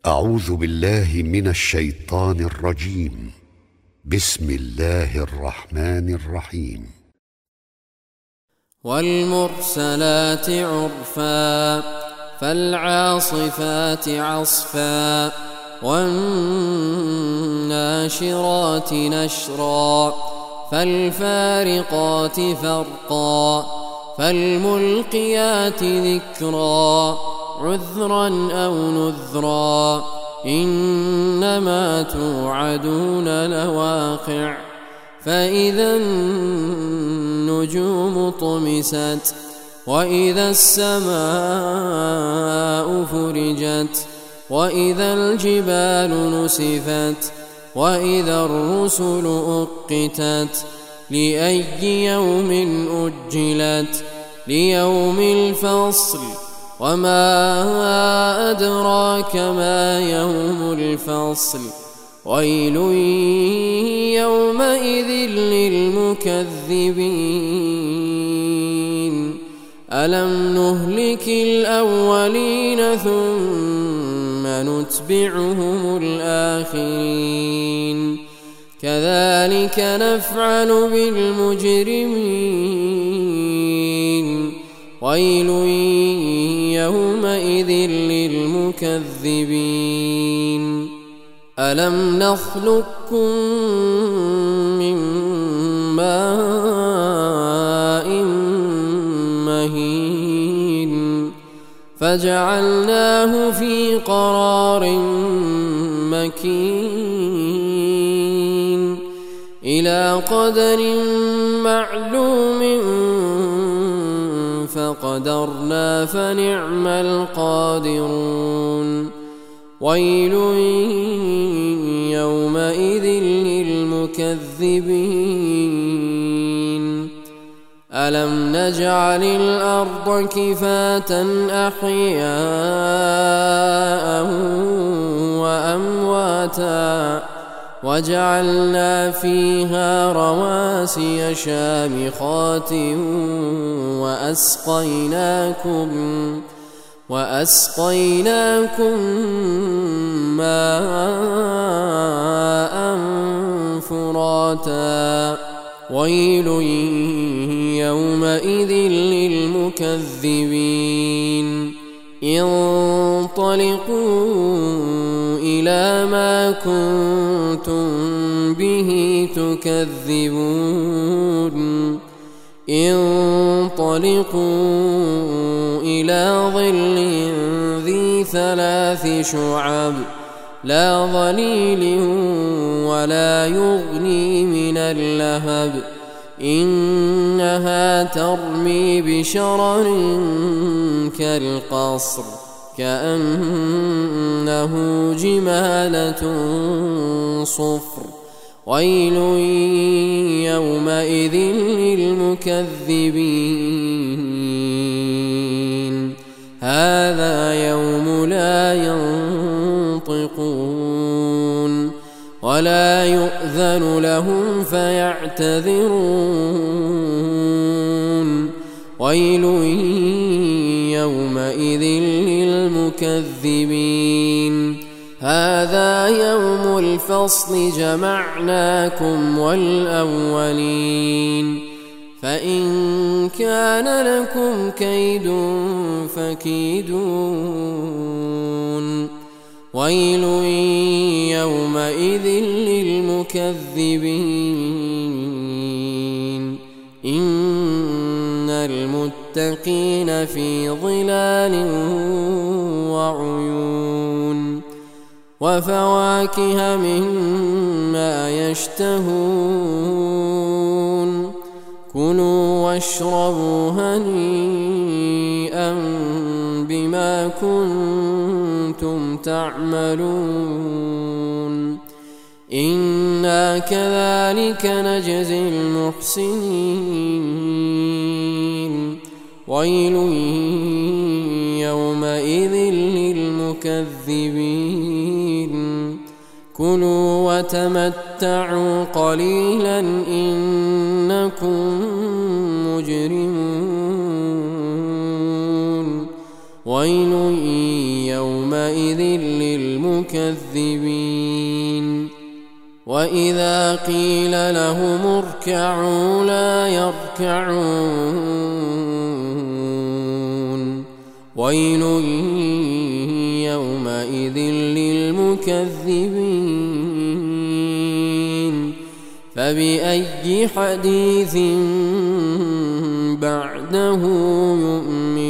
أعوذ بالله من الشيطان الرجيم. بسم الله الرحمن الرحيم. والمرسلات عرفا فالعاصفات عصفا والناشرات نشرا فالفارقات فرقا فالملقيات ذكرا عذرا أو نذرا إنما توعدون لواقع فإذا النجوم طمست وإذا السماء فرجت وإذا الجبال نسفت وإذا الرسل أقتت لأي يوم أجلت ليوم الفصل وما أدراك ما يوم الفصل ويل يومئذ للمكذبين ألم نهلك الأولين ثم نتبعهم الآخرين كذلك نفعل بالمجرمين ويل يومئذ للمكذبين ألم نخلقكم من ماء مهين فجعلناه في قرار مكين إلى قدر معلوم فقدرنا فنعم القادرون ويل يومئذ للمكذبين ألم نجعل الأرض كفاة أحياء وأمواتا وجعلنا فيها رواسي شامخات وأسقيناكم ماء فراتا ويل يومئذ للمكذبين انطلقوا إلى ما كنتم به تكذبون انطلقوا إلى ظل ذي 3 شعب لا ظليل ولا يغني من اللهب إنها ترمي بشرر كالقصر كأنه جمالة صفر ويل يومئذ للمكذبين هذا يوم لا ينطقون ولا يؤذن لهم فيعتذرون ويل يومئذ للمكذبين هذا يوم الفصل جمعناكم والأولين فإن كان لكم كيد فكيدون ويل يومئذ للمكذبين إن المتقين في ظلال وعيون وفواكه مما يشتهون كلوا واشربوا هنيئا بما كنتم تعملون إنا كذلك نجزي المحسنين ويل يومئذ للمكذبين كلوا وتمتعوا قليلا إنكم مجرمون ويل يوم يومئذ للمكذبين وإذا قيل لهم اركعوا لا يركعون ويل يومئذ للمكذبين فبأي حديث بعده يؤمنون